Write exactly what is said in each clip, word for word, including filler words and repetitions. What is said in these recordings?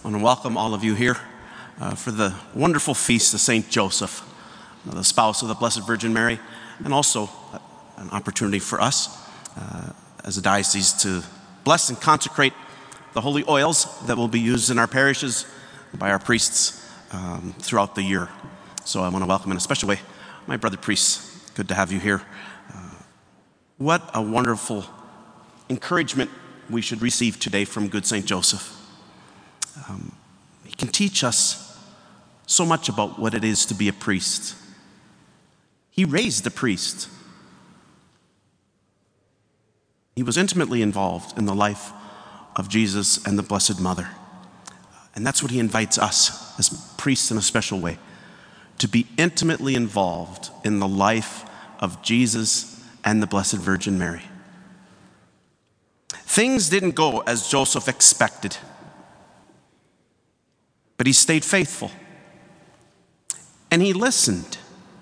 I want to welcome all of you here uh, for the wonderful feast of Saint Joseph, uh, the spouse of the Blessed Virgin Mary, and also uh, an opportunity for us uh, as a diocese to bless and consecrate the holy oils that will be used in our parishes by our priests um, throughout the year. So I want to welcome in a special way my brother priests. Good to have you here. Uh, what a wonderful encouragement we should receive today from good Saint Joseph. Um, he can teach us so much about what it is to be a priest. He raised a priest. He was intimately involved in the life of Jesus and the Blessed Mother. And that's what he invites us as priests in a special way, to be intimately involved in the life of Jesus and the Blessed Virgin Mary. Things didn't go as Joseph expected, but he stayed faithful. And he listened.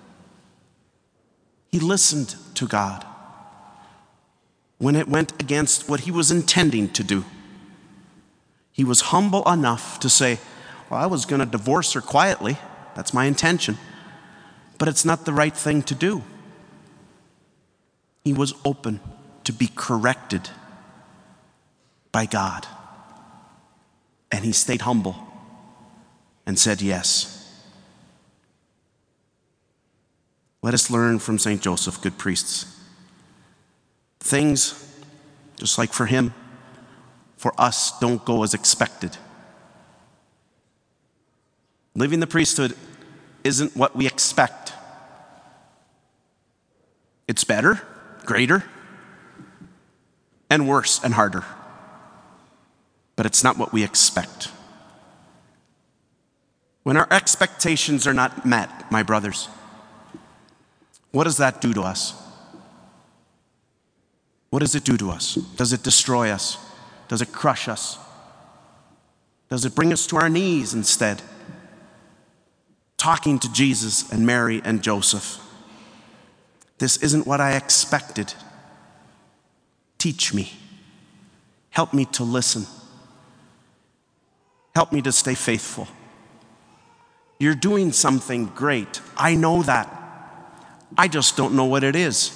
He listened to God when it went against what he was intending to do. He was humble enough to say, well, I was going to divorce her quietly. That's my intention. But it's not the right thing to do. He was open to be corrected by God. And he stayed humble and said yes. Let us learn from Saint Joseph, good priests. Things, just like for him, for us, don't go as expected. Living the priesthood isn't what we expect. It's better, greater, and worse and harder. But it's not what we expect. When our expectations are not met, my brothers, what does that do to us? What does it do to us? Does it destroy us? Does it crush us? Does it bring us to our knees instead? Talking to Jesus and Mary and Joseph. This isn't what I expected. Teach me. Help me to listen. Help me to stay faithful. You're doing something great. I know that. I just don't know what it is.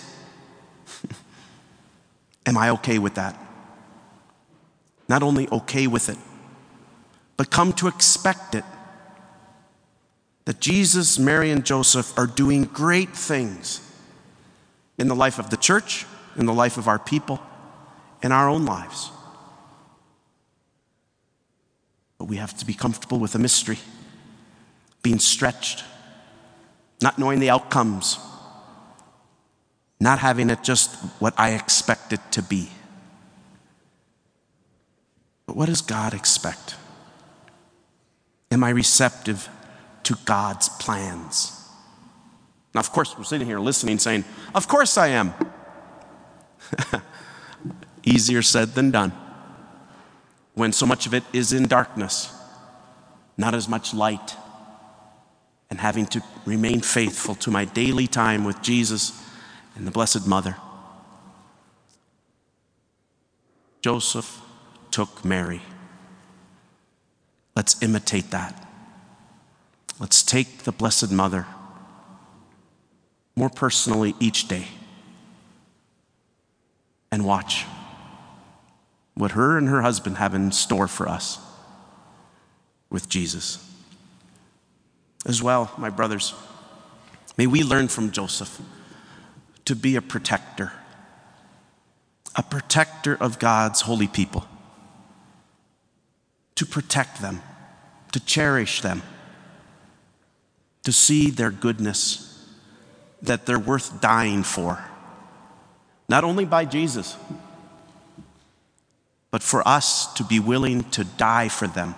Am I okay with that? Not only okay with it, but come to expect it. That Jesus, Mary, and Joseph are doing great things in the life of the church, in the life of our people, in our own lives. But we have to be comfortable with the mystery, being stretched, not knowing the outcomes, not having it just what I expect it to be. But what does God expect? Am I receptive to God's plans? Now, of course, we're sitting here listening, saying, of course I am. Easier said than done. When so much of it is in darkness, not as much light, and having to remain faithful to my daily time with Jesus and the Blessed Mother. Joseph took Mary. Let's imitate that. Let's take the Blessed Mother more personally each day and watch what her and her husband have in store for us with Jesus. As well, my brothers, may we learn from Joseph to be a protector, a protector of God's holy people, to protect them, to cherish them, to see their goodness, that they're worth dying for, not only by Jesus, but for us to be willing to die for them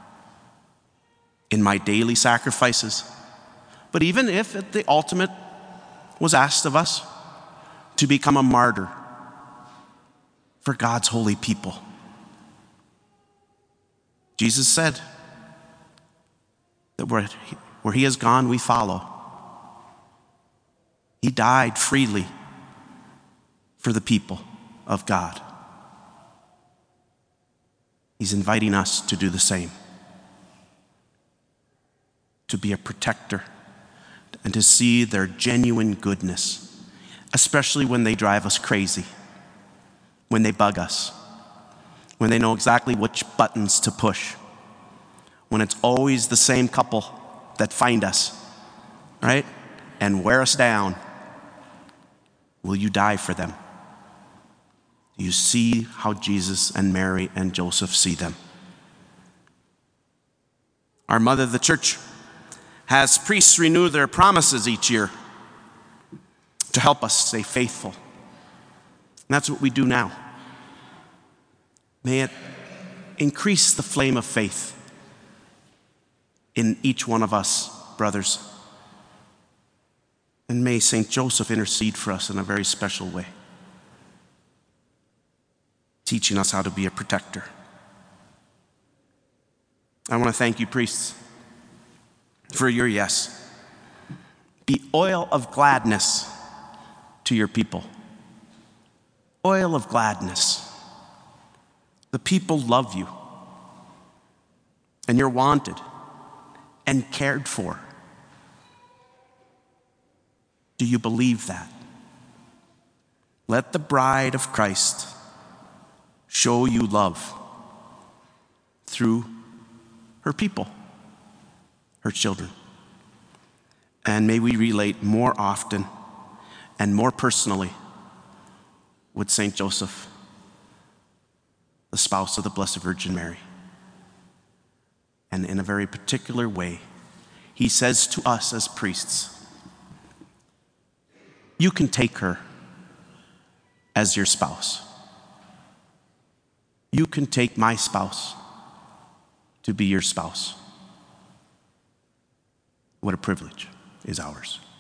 in my daily sacrifices. But even if at the ultimate was asked of us to become a martyr for God's holy people. Jesus said that where, where he has gone, we follow. He died freely for the people of God. He's inviting us to do the same. to be a protector, and to see their genuine goodness, especially when they drive us crazy, when they bug us, when they know exactly which buttons to push, when it's always the same couple that find us, right, and wear us down. Will you die for them? Do you see how Jesus and Mary and Joseph see them? Our mother, the church, has priests renew their promises each year to help us stay faithful. And that's what we do now. May it increase the flame of faith in each one of us, brothers. And may Saint Joseph intercede for us in a very special way, teaching us how to be a protector. I want to thank you, priests, for your yes. Be oil of gladness to your people. Oil of gladness. The people love you, and you're wanted and cared for. Do you believe that? Let the bride of Christ show you love through her people, her children. And may we relate more often and more personally with Saint Joseph, the spouse of the Blessed Virgin Mary. And in a very particular way, he says to us as priests, you can take her as your spouse. You can take my spouse to be your spouse. What a privilege is ours.